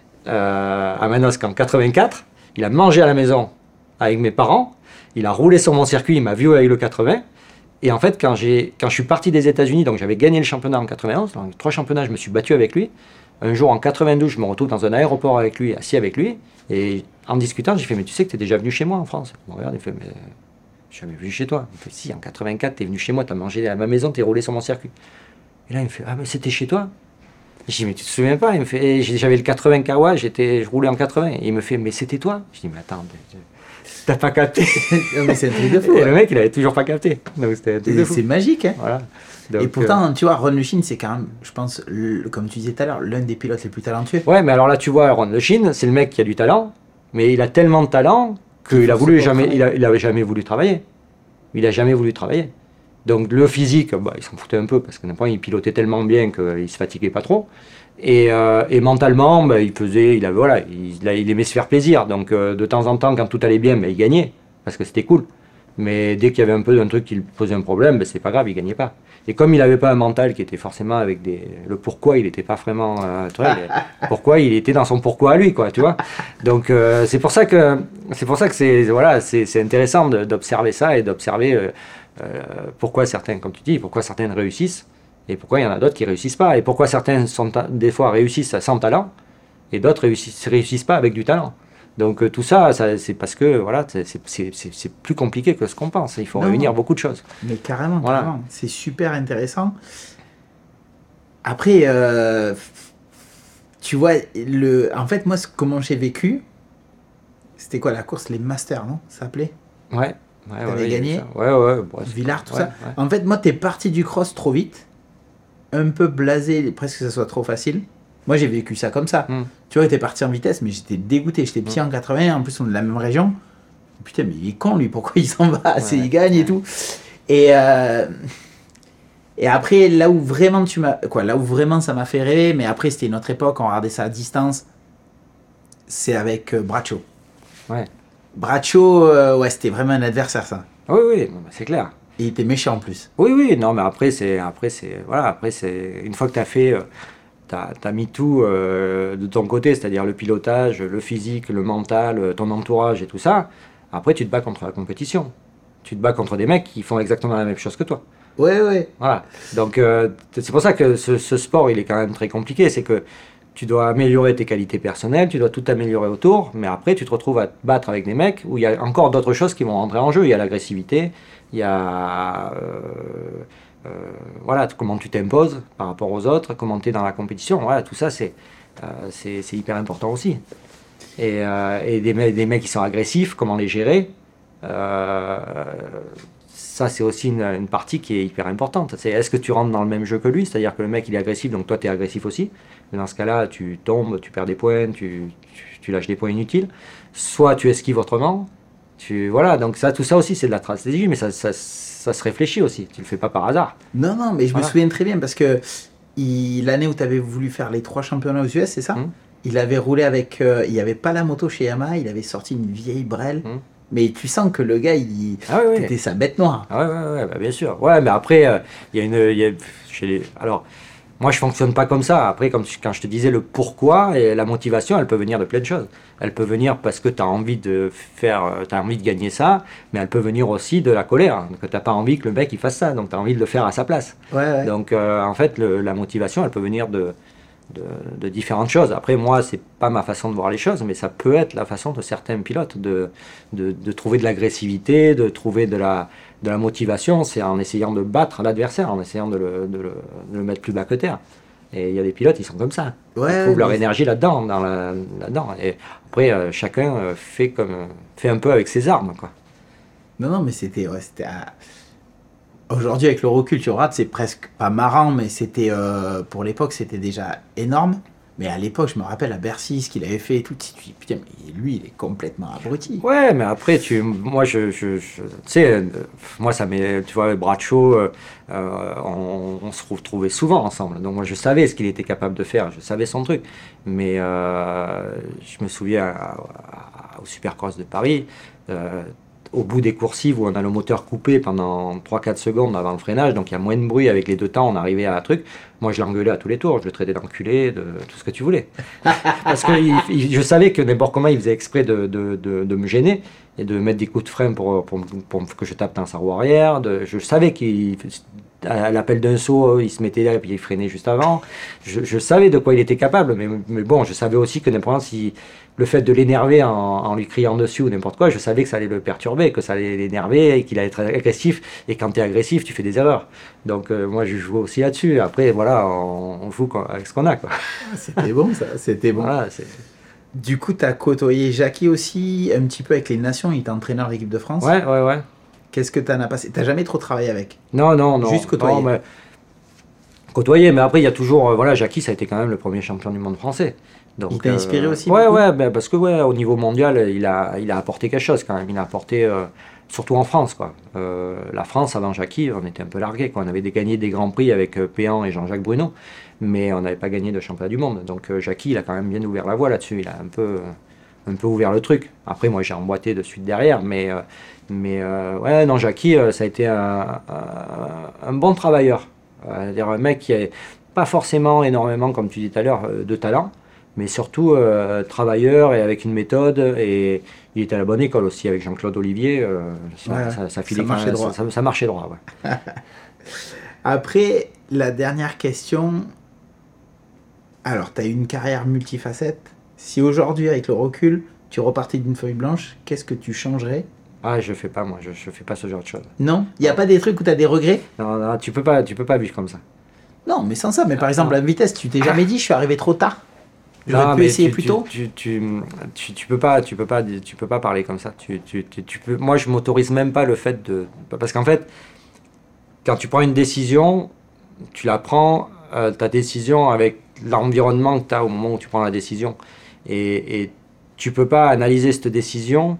euh, à Manosque en quatre-vingt-quatre, il a mangé à la maison avec mes parents, il a roulé sur mon circuit, il m'a vu avec le quatre-vingts. Et en fait, quand, j'ai, quand je suis parti des États-Unis, donc j'avais gagné le championnat en quatre-vingt-onze, dans les trois championnats, je me suis battu avec lui. Un jour, en quatre-vingt-douze, je me retrouve dans un aéroport avec lui, assis avec lui. Et en discutant, j'ai fait, mais tu sais que tu es déjà venu chez moi en France? Il me regarde, il fait, mais je suis jamais venu chez toi. Il me fait, si, en quatre-vingt-quatre, tu es venu chez moi, tu as mangé à ma maison, tu es roulé sur mon circuit. Et là, il me fait, ah, mais c'était chez toi? Je dis, mais tu te souviens pas? Il me fait, et j'avais le quatre-vingts Kawa, j'étais, je roulais en quatre-vingts. Et il me fait, mais c'était toi? Je dis, mais attends, t'as pas capté. Mais c'est un truc de fou. Et ouais. le mec, il avait toujours pas capté. Donc c'était un truc de fou. C'est magique, hein. Voilà. Donc, et pourtant, euh... tu vois, Ron Le Chine, c'est quand même, je pense, le, comme tu disais tout à l'heure, l'un des pilotes les plus talentueux. Ouais, mais alors là, tu vois, Ron Le Chine, c'est le mec qui a du talent, mais il a tellement de talent qu'il a voulu jamais, il, a, il avait jamais voulu travailler. Il a jamais voulu travailler. Donc le physique, bah, il s'en foutait un peu parce que il pilotait tellement bien qu'il se fatiguait pas trop. Et, euh, et mentalement, bah, il faisait, il avait, voilà, il, il aimait se faire plaisir. Donc euh, de temps en temps, quand tout allait bien, bah, il gagnait parce que c'était cool. Mais dès qu'il y avait un peu d'un truc qui lui posait un problème, bah, c'est pas grave, il gagnait pas. Et comme il n'avait pas un mental qui était forcément avec des, le pourquoi, il n'était pas vraiment, euh, tu vois, il, pourquoi il était dans son pourquoi à lui, quoi, tu vois. Donc euh, c'est pour ça que c'est pour ça que c'est voilà, c'est, c'est intéressant de, d'observer ça et d'observer euh, euh, pourquoi certains, comme tu dis, pourquoi certaines réussissent Et pourquoi il y en a d'autres qui réussissent pas? Et pourquoi certains sont ta- des fois réussissent sans talent et d'autres réussissent, réussissent pas avec du talent? Donc euh, tout ça, ça c'est parce que voilà, c'est, c'est, c'est, c'est- c'est plus compliqué que ce qu'on pense. Il faut Non. réunir beaucoup de choses. Mais carrément, Voilà. carrément. C'est super intéressant. Après, euh, tu vois, le... en fait, moi, ce- comment j'ai vécu, c'était quoi la course? Les Masters, non? Ça s'appelait Ouais. Ouais, T'avais ouais, il y a gagné ça. Ouais, ouais. Bon, c'est- Villars, tout ouais, ça. ouais. En fait, moi, t'es parti du cross trop vite, un peu blasé, presque que ça soit trop facile. Moi, j'ai vécu ça comme ça. Mm. Tu vois, t'es parti en vitesse, mais j'étais dégoûté. J'étais petit en quatre-vingts, en plus, on est de la même région. Putain, mais il est con, lui, pourquoi il s'en va? C'est, Ouais, il gagne et ouais. tout. Et, euh, et après, là où vraiment tu m'as, quoi, là où vraiment ça m'a fait rêver, mais après, c'était une autre époque, on regardait ça à distance, c'est avec euh, Braccio. Ouais. Braccio, euh, ouais, c'était vraiment un adversaire, ça. Oui, oui, non, mais c'est clair. Et il était méchant en plus. Oui, oui, non, mais après, c'est, après, c'est, voilà, après, c'est, une fois que tu as fait, euh, t'as, t'as mis tout euh, de ton côté, c'est-à-dire le pilotage, le physique, le mental, euh, ton entourage et tout ça, après, tu te bats contre la compétition. Tu te bats contre des mecs qui font exactement la même chose que toi. Ouais, ouais. Voilà. Donc, euh, c'est pour ça que ce, ce sport, il est quand même très compliqué. C'est que tu dois améliorer tes qualités personnelles, tu dois tout améliorer autour, mais après, tu te retrouves à te battre avec des mecs où il y a encore d'autres choses qui vont rentrer en jeu. Il y a l'agressivité, il y a. euh, euh, voilà, comment tu t'imposes par rapport aux autres, comment tu es dans la compétition. Voilà, tout ça, c'est, euh, c'est, c'est hyper important aussi. Et, euh, et des, me- des mecs qui sont agressifs, comment les gérer. Euh, ça, c'est aussi une, une partie qui est hyper importante. C'est est-ce que tu rentres dans le même jeu que lui? C'est-à-dire que le mec, il est agressif, donc toi, tu es agressif aussi. Mais dans ce cas-là, tu tombes, tu perds des points, tu, tu, tu lâches des points inutiles. Soit tu esquives autrement. Tu, voilà, donc ça, tout ça aussi, c'est de la stratégie, mais ça, ça, ça se réfléchit aussi. Tu le fais pas par hasard. Non, non, mais je Voilà. me souviens très bien parce que il- l'année où tu avais voulu faire les trois championnats aux U S, c'est ça? Mm. Il avait roulé avec. euh, il n'y avait pas la moto chez Yamaha, il avait sorti une vieille Brel. Mm. Mais tu sens que le gars, il. Ah oui, oui. C'était sa bête noire. Ah ouais, ouais, ouais, bah bien sûr. Ouais, mais après, euh, il y a une. il y a- chez les- alors, moi, je fonctionne pas comme ça. Après, comme tu- quand je te disais le pourquoi et la motivation, elle peut venir de plein de choses. Elle peut venir parce que tu as envie de faire, tu as envie de gagner ça, mais elle peut venir aussi de la colère, hein, que tu n'as pas envie que le mec il fasse ça, donc tu as envie de le faire à sa place. Ouais, ouais. Donc, euh, en fait, le- la motivation, elle peut venir de, de, de différentes choses. Après, moi, c'est pas ma façon de voir les choses, mais ça peut être la façon de certains pilotes de, de, de trouver de l'agressivité, de trouver de la, de la motivation. C'est en essayant de battre l'adversaire, en essayant de le, de le, de le mettre plus bas que terre. Et il y a des pilotes, ils sont comme ça. Ouais, Ils trouvent leur mais- énergie là-dedans, dans la, là-dedans. Et après, euh, chacun euh, fait comme, fait un peu avec ses armes, quoi. Non, non, mais c'était. Ouais, c'était à- Aujourd'hui, avec le recul, tu regardes, c'est presque pas marrant, mais c'était. euh, Pour l'époque, c'était déjà énorme. Mais à l'époque, je me rappelle à Bercy, ce qu'il avait fait et tout. Tu te dis, putain, mais lui, il est complètement abruti. Ouais, mais après, tu, moi, je, je, je- tu sais, euh, moi, ça m'est, tu vois, Bradshaw, euh, euh, on, on se retrouvait souvent ensemble. Donc, moi, je savais ce qu'il était capable de faire, je savais son truc. Mais euh, je me souviens à- à- au Supercross de Paris, euh, au bout des coursives où on a le moteur coupé pendant trois quatre secondes avant le freinage, donc il y a moins de bruit avec les deux temps, on arrivait à un truc. Moi, je l'engueulais à tous les tours, je le traitais d'enculé, de tout ce que tu voulais. Parce que il- il- je savais que n'importe comment il faisait exprès de, de, de, de me gêner et de mettre des coups de frein pour, pour, pour que je tape dans sa roue arrière. De, je savais qu'il, à l'appel d'un saut, il se mettait là et puis il freinait juste avant. Je, je savais de quoi il était capable, mais, mais bon, je savais aussi que n'importe si le fait de l'énerver en, en lui criant dessus ou n'importe quoi, je savais que ça allait le perturber, que ça allait l'énerver et qu'il allait être agressif. Et quand tu es agressif, tu fais des erreurs. Donc euh, moi, je joue aussi là-dessus. Après, voilà, on, on joue quoi- avec ce qu'on a, quoi. C'était bon, ça. C'était bon. Voilà, c'est... Du coup, tu as côtoyé Jackie aussi, un petit peu avec les Nations. Il était entraîneur de l'équipe de France. Ouais, ouais, ouais. Qu'est-ce que tu en as passé? T'as jamais trop travaillé avec? Non, non, non. Juste côtoyer. Non, mais... Côtoyer, mais après, il y a toujours. euh, voilà, Jackie, ça a été quand même le premier champion du monde français. Donc, Il t'a inspiré aussi Ouais, beaucoup ouais, ben, parce que ouais, au niveau mondial, il a, il a apporté quelque chose quand même. Il a apporté, euh, surtout en France, quoi. Euh, la France, avant Jackie, on était un peu largué, quoi. On avait des- gagné des grands prix avec euh, Péan et Jean-Jacques Bruno, mais on n'avait pas gagné de championnat du monde. Donc, euh, Jackie, il a quand même bien ouvert la voie là-dessus. Il a un peu, un peu ouvert le truc. Après, moi, j'ai emboîté de suite derrière, mais, euh, mais euh, ouais, non, Jackie, euh, ça a été un, un, un bon travailleur. Euh, c'est-à-dire un mec qui a pas forcément énormément, comme tu dis tout à l'heure, euh, de talent, mais surtout euh, travailleur et avec une méthode. Et il était à la bonne école aussi avec Jean-Claude Olivier. euh, ça, Ouais, ça, ça, ça filait quand marchait même- droit. ça- ça- ça marchait droit. Ouais. Après, la dernière question. Alors, tu as eu une carrière multifacette. Si aujourd'hui, avec le recul, tu repartais d'une feuille blanche, qu'est-ce que tu changerais? Ah, je fais pas, moi, je, je fais pas ce genre de choses. Non? Il n'y a pas des trucs où tu as des regrets? Non, non, tu peux pas, tu peux pas vivre comme ça. Non, mais sans ça. Mais par exemple, la vitesse, tu t'es jamais dit, je suis arrivé trop tard. J'aurais Non, pu mais essayer tu, plus tu, tôt. Tu, tu, tu, tu peux pas, tu peux pas, tu peux pas parler comme ça. Tu, tu, tu, tu peux. Moi, je m'autorise même pas le fait de, parce qu'en fait, quand tu prends une décision, tu la prends euh, ta décision avec l'environnement que tu as au moment où tu prends la décision, et, et tu peux pas analyser cette décision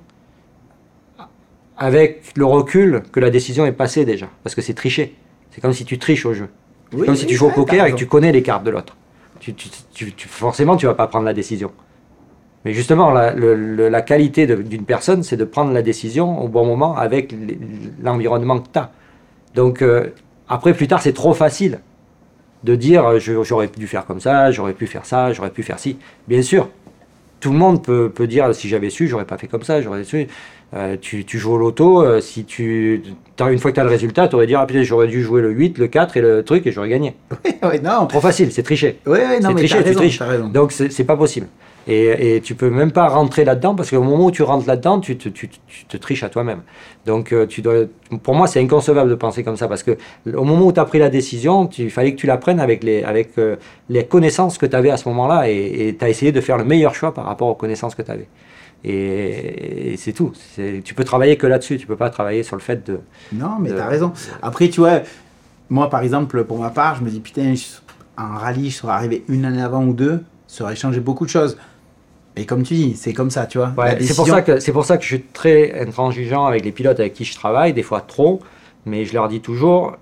avec le recul que la décision est passée déjà, parce que c'est tricher. C'est comme si tu triches au jeu. C'est Oui, comme si oui, tu joues au ouais, poker t'as et que raison. tu connais les cartes de l'autre. Tu, tu, tu, tu- forcément, tu vas pas prendre la décision. Mais justement, la, le- le- la qualité de- d'une personne, c'est de prendre la décision au bon moment avec l- l'environnement que tu as. Donc, euh, après, plus tard, c'est trop facile de dire euh, je- j'aurais dû faire comme ça, j'aurais pu faire ça, j'aurais pu faire ci. Bien sûr, tout le monde peut, peut dire si j'avais su, j'aurais pas fait comme ça, j'aurais su. Euh, tu, tu joues au loto, euh, si tu, t'as- une fois que tu as le résultat, tu aurais dit ah, putain, j'aurais dû jouer le huit, le quatre et le truc et j'aurais gagné. Ouais, non. Trop facile, c'est tricher. Ouais, ouais, non, C'est mais tricher, t'as tu raison, triches. t'as raison. Donc c'est c'est pas possible. Et, et tu peux même pas rentrer là-dedans parce qu'au moment où tu rentres là-dedans, tu te, tu, tu te triches à toi-même. Donc euh, tu dois, pour moi, c'est inconcevable de penser comme ça parce que au moment où tu as pris la décision, il fallait que tu la prennes avec les, avec, euh, les connaissances que tu avais à ce moment-là et tu as essayé de faire le meilleur choix par rapport aux connaissances que tu avais. Et, et c'est tout. C'est- Tu peux travailler que là-dessus. Tu peux pas travailler sur le fait de. Non, mais de- t'as raison. Après, tu vois, moi, par exemple, pour ma part, je me dis, putain, je- en rallye, je serais arrivé une année avant ou deux, ça aurait changé beaucoup de choses. Et comme tu dis, c'est comme ça, tu vois. Ouais, La c'est pour décision- ça que c'est pour ça que je suis très intransigeant avec les pilotes avec qui je travaille, des fois trop, mais je leur dis toujours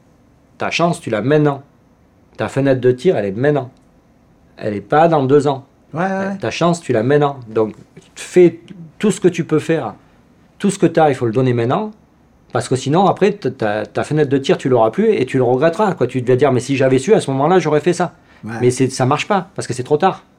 ta chance, tu l'as maintenant. Ta fenêtre de tir, elle est maintenant. Elle n'est pas dans deux ans. Ouais, ouais, ouais. Ta chance, tu l'as maintenant. Donc fais tout ce que tu peux faire, tout ce que tu as, il faut le donner maintenant. Parce que sinon, après, t- ta, ta fenêtre de tir, tu l'auras plus et tu le regretteras. Quoi. Tu vas dire, mais si j'avais su à ce moment-là, j'aurais fait ça. Ouais. Mais c'est, ça marche pas, parce que c'est trop tard.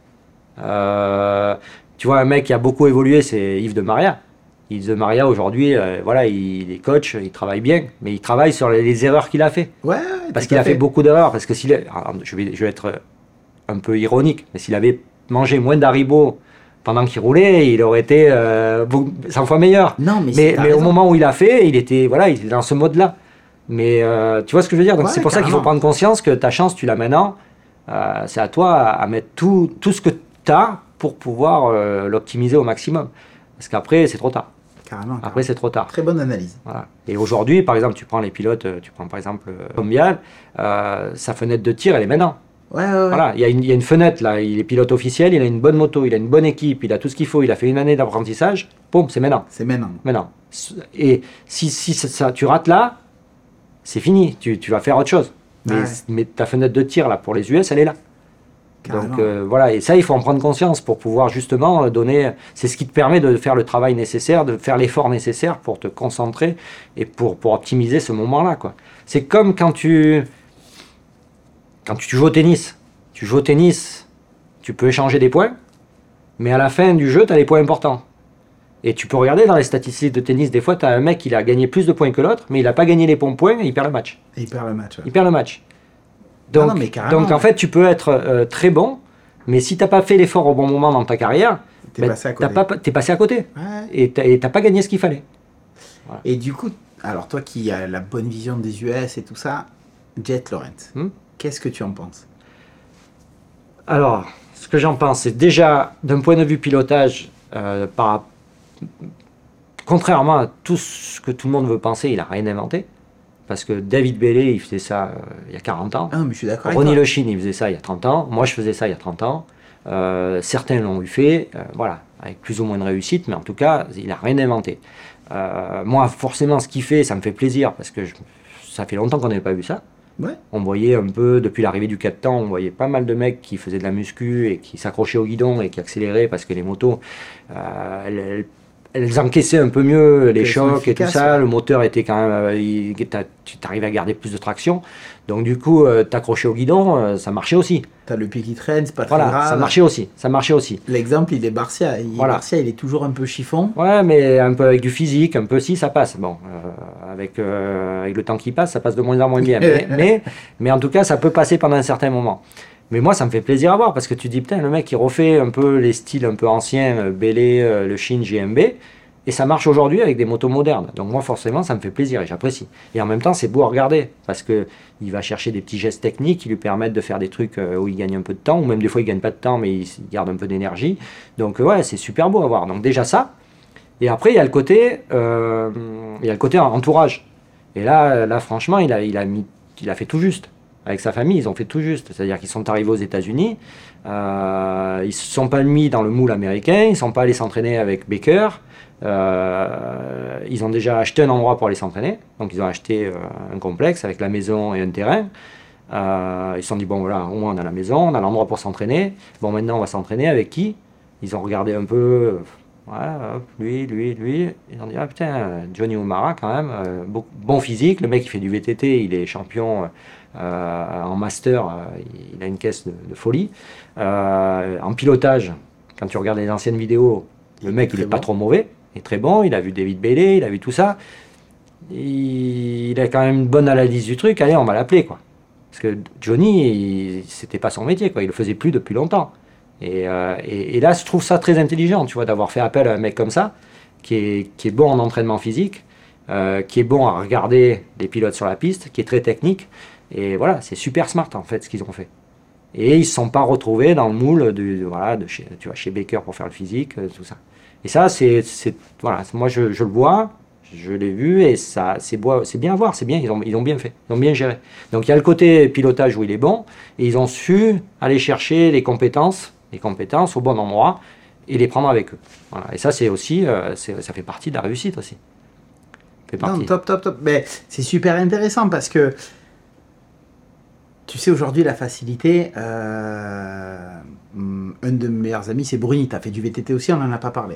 Euh, tu vois, un mec qui a beaucoup évolué, c'est Yves de Maria. Yves de Maria, aujourd'hui, euh, voilà, il est coach, il travaille bien, mais il travaille sur les, les erreurs qu'il a fait. Ouais, ouais, Parce tout qu'il à a fait beaucoup d'erreurs. Parce que s'il est- alors, je, vais, je vais être un peu ironique, mais s'il avait mangé moins d'Haribo pendant qu'il roulait, il aurait été euh, beaucoup- cent fois meilleur. Non, mais, Mais, c'est- t'as mais au raison. moment où il a fait, il était, voilà, il était dans ce mode-là. Mais euh, tu vois ce que je veux dire? Donc Ouais, c'est pour ça qu'il faut carrément. prendre conscience que ta chance, tu l'as maintenant. Euh, c'est à toi à, à mettre tout, tout ce que tu as pour pouvoir euh, l'optimiser au maximum. Parce qu'après, c'est trop tard. Carrément. Après, carrément. c'est trop tard. Très bonne analyse. Voilà. Et aujourd'hui, par exemple, tu prends les pilotes, euh, tu prends par exemple euh, Combial, euh, sa fenêtre de tir, elle est maintenant. Ouais, ouais, ouais. Voilà, il y, a une- il y a une fenêtre là, il est pilote officiel, il a une bonne moto, il a une bonne équipe, il a tout ce qu'il faut, il a fait une année d'apprentissage, boum, c'est maintenant. C'est maintenant. Maintenant. Et si, si ça, ça- tu rates là, c'est fini, tu, tu vas faire autre chose. Mais, Ouais. mais ta fenêtre de tir là pour les U S, elle est là. Carrément. Donc euh, voilà, et ça, il faut en prendre conscience pour pouvoir justement euh, donner. C'est ce qui te permet de faire le travail nécessaire, de faire l'effort nécessaire pour te concentrer et pour, pour optimiser ce moment-là, quoi. C'est comme quand tu. Quand tu joues au tennis. Tu joues au tennis, tu peux échanger des points, mais à la fin du jeu, tu as les points importants. Et tu peux regarder dans les statistiques de tennis, des fois, tu as un mec qui a gagné plus de points que l'autre, mais il n'a pas gagné les bons points et il perd le match. Et il perd le match. ouais. Il perd le match. Donc, Ah non, mais carrément, donc en ouais. fait, tu peux être euh, très bon, mais si tu n'as pas fait l'effort au bon moment dans ta carrière, T'es ben, passé à t'as côté. pas- t'es passé à côté. Ouais. Et tu n'as pas gagné ce qu'il fallait. Et du coup, alors toi qui as la bonne vision des U S et tout ça, Jet Lawrence, Hmm qu'est-ce que tu en penses? Alors, ce que j'en pense, c'est déjà, d'un point de vue pilotage, euh, par, contrairement à tout ce que tout le monde veut penser, il n'a rien inventé. Parce que David Bailey, il faisait ça euh, il y a quarante ans. Ah non, mais je suis d'accord avec Ronnie toi. Le Chine, il faisait ça il y a trente ans. Moi, je faisais ça il y a trente ans. Euh, certains l'ont eu fait, euh, voilà, avec plus ou moins de réussite, mais en tout cas, il n'a rien inventé. Euh, moi, forcément, ce qu'il fait, ça me fait plaisir, parce que je- ça fait longtemps qu'on n'avait pas vu ça. Ouais. On voyait un peu, depuis l'arrivée du quatre temps, on voyait pas mal de mecs qui faisaient de la muscu et qui s'accrochaient au guidon et qui accéléraient parce que les motos, euh, elles, elles- elles encaissaient un peu mieux les Elles sont chocs et tout efficaces, ça. ouais. Le moteur était quand même, euh, il- t'as- tu arrives à garder plus de traction. Donc du coup, euh, t'accrochais au guidon, euh, ça marchait aussi. T'as le pied qui traîne, c'est pas très Voilà, grave. ça marchait aussi. Ça marchait aussi. L'exemple, il est Barcia. Il, Voilà. Barcia, il est toujours un peu chiffon. Ouais, mais un peu avec du physique, un peu si, ça passe. Bon, euh, avec, euh, avec le temps qui passe, ça passe de moins en moins bien. Mais, mais, mais en tout cas, ça peut passer pendant un certain moment. Mais moi, ça me fait plaisir à voir parce que tu dis, putain, le mec, il refait un peu les styles un peu anciens, euh, Bélé, euh, le Shin, G M B, et ça marche aujourd'hui avec des motos modernes. Donc moi, forcément, ça me fait plaisir et j'apprécie. Et en même temps, c'est beau à regarder parce que il va chercher des petits gestes techniques qui lui permettent de faire des trucs euh, où il gagne un peu de temps, ou même des fois, il gagne pas de temps, mais il, il garde un peu d'énergie. Donc euh, ouais, c'est super beau à voir. Donc déjà ça. Et après, il y a le côté, euh, il y a le côté entourage. Et là, là franchement, il a, il, a mis, il a fait tout juste. Avec sa famille, ils ont fait tout juste. C'est-à-dire qu'ils sont arrivés aux États-Unis, euh, ils ne se sont pas mis dans le moule américain, ils ne sont pas allés s'entraîner avec Baker. Euh, ils ont déjà acheté un endroit pour aller s'entraîner. Donc, ils ont acheté euh, un complexe avec la maison et un terrain. Euh, ils se sont dit, bon, voilà, au moins on a la maison, on a l'endroit pour s'entraîner. Bon, maintenant, on va s'entraîner avec qui? Ils ont regardé un peu. Ouais, hop, lui, lui, lui. Ils ont dit, ah putain, Johnny O'Mara, quand même, euh, bon, bon physique. Le mec, il fait du V T T, il est champion euh, en master, euh, il a une caisse de, de folie. Euh, en pilotage, quand tu regardes les anciennes vidéos, le mec, il est pas trop mauvais, il est très bon. Il a vu David Bailey, il a vu tout ça. Il, il a quand même une bonne analyse du truc. Allez, on va l'appeler, quoi. Parce que Johnny, c'était pas son métier, quoi. Il le faisait plus depuis longtemps. Et, euh, et, et là, je trouve ça très intelligent, tu vois, d'avoir fait appel à un mec comme ça, qui est, qui est bon en entraînement physique, euh, qui est bon à regarder les pilotes sur la piste, qui est très technique. Et voilà, c'est super smart, en fait, ce qu'ils ont fait. Et ils ne se sont pas retrouvés dans le moule de, de, voilà, de chez, tu vois, chez Baker pour faire le physique, tout ça. Et ça, c'est, c'est voilà, moi, je, je le vois, je l'ai vu, et ça, c'est, c'est bien à voir, c'est bien, ils ont, ils ont bien fait, ils ont bien géré. Donc, il y a le côté pilotage où il est bon, et ils ont su aller chercher les compétences, les compétences au bon endroit et les prendre avec eux. Voilà. Et ça, c'est aussi, euh, c'est, ça fait partie de la réussite aussi. Ça fait partie. Non, top, top, top. Mais c'est super intéressant parce que tu sais, aujourd'hui, la facilité, euh, un de mes meilleurs amis, c'est Bruni. Tu as fait du V T T aussi, on n'en a pas parlé.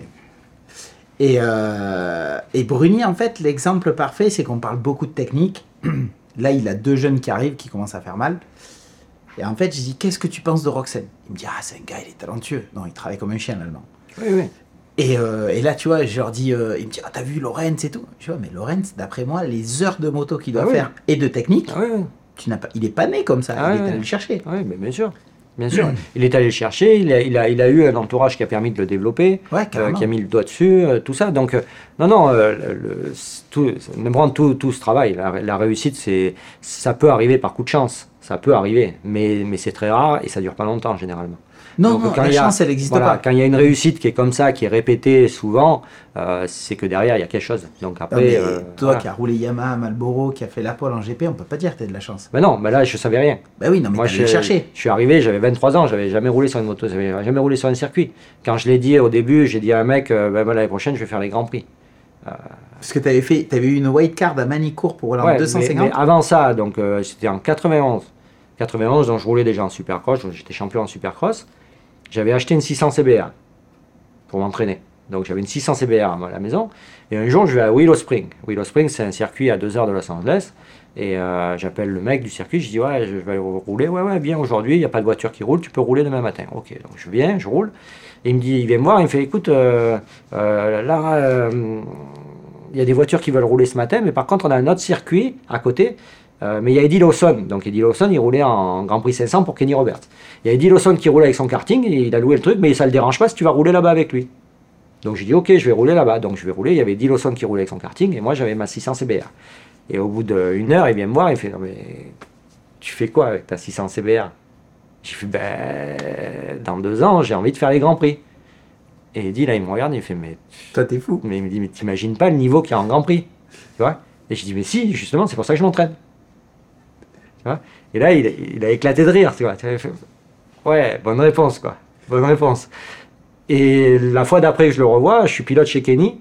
Et, euh, et Bruni, en fait, l'exemple parfait, c'est qu'on parle beaucoup de technique. Là, il a deux jeunes qui arrivent, qui commencent à faire mal. Et en fait, je dis, qu'est-ce que tu penses de Roxen? Il me dit, ah, c'est un gars, il est talentueux. Non, il travaille comme un chien, l'allemand. Oui, oui. Et, euh, et là, tu vois, je leur dis, euh, il me dit, ah, t'as vu Lorenz et tout. Tu vois, mais Lorenz, d'après moi, les heures de moto qu'il doit ah, faire oui. et de technique, ah, oui. tu n'as pas, il n'est pas né comme ça, ah, il oui. est allé le chercher. Oui, mais bien sûr. Bien sûr. Il est allé le chercher, il a, il, a, il a eu un entourage qui a permis de le développer, Ouais, euh, qui a mis le doigt dessus, euh, tout ça. Donc, euh, non, non, euh, le, tout, même prendre tout, tout ce travail, la, la réussite, c'est, ça peut arriver par coup de chance. Ça peut arriver, mais, mais c'est très rare et ça dure pas longtemps généralement. Non, Donc, non, quand la il y a, chance, elle n'existe voilà, pas. Quand il y a une réussite qui est comme ça, qui est répétée souvent, euh, c'est que derrière, il y a quelque chose. Donc Non, après, mais euh, toi voilà. qui as roulé Yamaha, Marlboro, qui a fait la pole en G P, on peut pas dire que tu as de la chance. Ben non, ben là, je savais rien. Bah oui, non, mais Moi, tu je, allé le chercher. je suis arrivé, j'avais vingt-trois ans, j'avais jamais roulé sur une moto, j'avais jamais roulé sur un circuit. Quand je l'ai dit au début, j'ai dit à un mec, euh, ben, ben, l'année prochaine, je vais faire les Grands Prix. Euh, Parce que tu avais fait, avais eu une white card à Manicourt pour rouler en ouais, deux cent mais, cinquante. mais avant ça, donc euh, c'était en quatre-vingt-onze. quatre-vingt-onze, donc je roulais déjà en supercross, j'étais champion en supercross. J'avais acheté une six cents C B R pour m'entraîner. Donc j'avais une six cents C B R à la maison. Et un jour, je vais à Willow Spring. Willow Spring, c'est un circuit à deux heures de Los Angeles. Et euh, j'appelle le mec du circuit, je dis ouais, je vais rouler. Ouais, ouais, bien aujourd'hui, il n'y a pas de voiture qui roule, tu peux rouler demain matin. Ok, donc je viens, je roule. Et il me dit, il vient me voir, il me fait écoute, euh, euh, là, euh, il y a des voitures qui veulent rouler ce matin, mais par contre, on a un autre circuit à côté. Euh, mais il y a Eddie Lawson, donc Eddie Lawson il roulait en Grand Prix cinq cents pour Kenny Roberts. Il y a Eddie Lawson qui roule avec son karting, et il a loué le truc, mais ça ne le dérange pas si tu vas rouler là-bas avec lui. Donc j'ai dit ok, je vais rouler là-bas. Donc je vais rouler, il y avait Eddie Lawson qui roulait avec son karting, et moi j'avais ma six cents C B R. Et au bout d'une heure, il vient me voir, il fait non mais tu fais quoi avec ta six cents C B R? J'ai fait ben dans deux ans, j'ai envie de faire les Grands Prix. Et Eddie là il me regarde, il fait mais Toi t'es fou. mais il me dit mais t'imagines pas le niveau qu'il y a en Grand Prix, tu vois? Et je dis mais si, justement, c'est pour ça que je m'entraîne. Tu vois? Et là, il, il a éclaté de rire, tu vois. Ouais, bonne réponse, quoi. Bonne réponse. Et la fois d'après que je le revois, je suis pilote chez Kenny.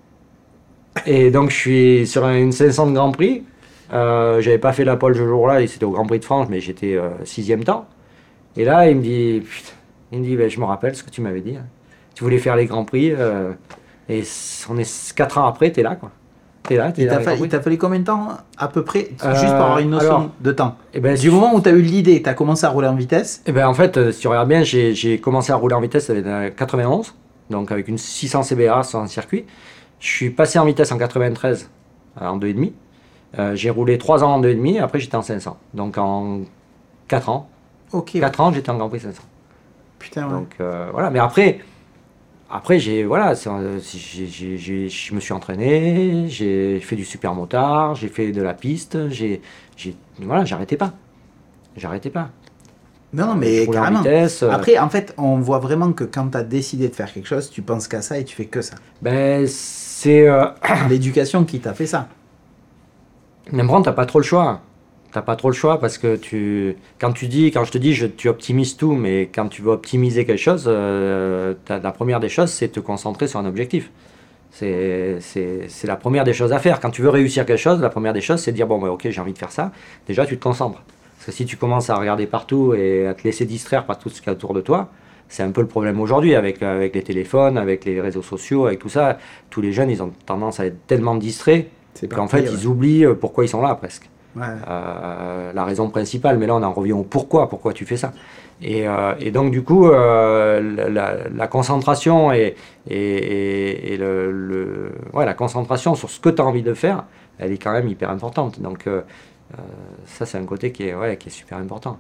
Et donc, je suis sur une cinq cents de Grand Prix. Euh, j'avais pas fait la pole ce jour-là, c'était au Grand Prix de France, mais j'étais euh, sixième temps. Et là, il me dit, putain, il me dit, ben, je me rappelle ce que tu m'avais dit. Hein. Tu voulais faire les Grands Prix. Euh, Et on est quatre ans après, t'es là, quoi. T'es là, t'es Il là. t'a t'as fallu, compris. il t'a fallu combien de temps à peu près, Euh, juste pour avoir une notion alors, de temps? Eh ben, Du moment où tu as eu l'idée, tu as commencé à rouler en vitesse. Eh ben, en fait, euh, si tu regardes bien, j'ai j'ai commencé à rouler en vitesse avec la quatre-vingt-onze, donc avec une six cents C B R sur un circuit. Je suis passé en vitesse en quatre-vingt-treize, euh, en deux virgule cinq. Euh, j'ai roulé trois ans en deux virgule cinq, après j'étais en cinq cents. Donc en quatre ans, Ok. quatre ans, j'étais en Grand Prix cinq cents. Putain, ouais. Donc euh, voilà, mais après, après j'ai voilà, c'est, euh, j'ai- j'ai- j'ai- je me suis entraîné, j'ai fait du supermotard, j'ai fait de la piste, j'ai, j'ai, voilà, j'arrêtais pas, j'arrêtais pas. Non, non, Je mais roulais en carrément. vitesse, euh, Après, en fait, on voit vraiment que quand tu as décidé de faire quelque chose, tu penses qu'à ça et tu fais que ça. ben c'est euh, L'éducation qui t'a fait ça. même prendre, t'as pas trop le choix. T'as pas trop le choix parce que tu, quand tu dis, quand je te dis, je, tu optimises tout, mais quand tu veux optimiser quelque chose, euh, t'as- la première des choses, c'est te concentrer sur un objectif. C'est, c'est, c'est la première des choses à faire. Quand tu veux réussir quelque chose, la première des choses, c'est de dire, bon, ben, ok, j'ai envie de faire ça. Déjà, tu te concentres. Parce que si tu commences à regarder partout et à te laisser distraire par tout ce qu'il y a autour de toi, c'est un peu le problème aujourd'hui avec, avec les téléphones, avec les réseaux sociaux, avec tout ça. Tous les jeunes, ils ont tendance à être tellement distraits C'est qu'en parti, fait, ouais. ils oublient euh, pourquoi ils sont là presque. Ouais. Euh, la raison principale, mais là on en revient au pourquoi, pourquoi tu fais ça. Et, euh, et donc du coup, euh, la, la concentration et, et, et, et le, le- ouais, la concentration sur ce que tu as envie de faire, elle est quand même hyper importante. Donc euh, euh, ça c'est un côté qui est, ouais, qui est super important.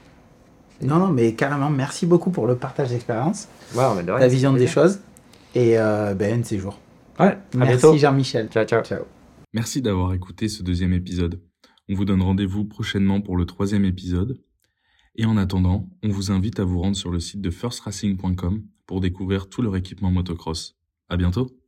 Non, non, mais carrément, merci beaucoup pour le partage d'expérience, Ouais, mais de rien, la c'est vision des plaisir. choses. Et euh, ben, un de ces jours. Ouais, à Merci bientôt. Jean-Michel. Ciao, ciao. Ciao. Merci d'avoir écouté ce deuxième épisode. On vous donne rendez-vous prochainement pour le troisième épisode. Et en attendant, on vous invite à vous rendre sur le site de first racing point com pour découvrir tout leur équipement motocross. À bientôt!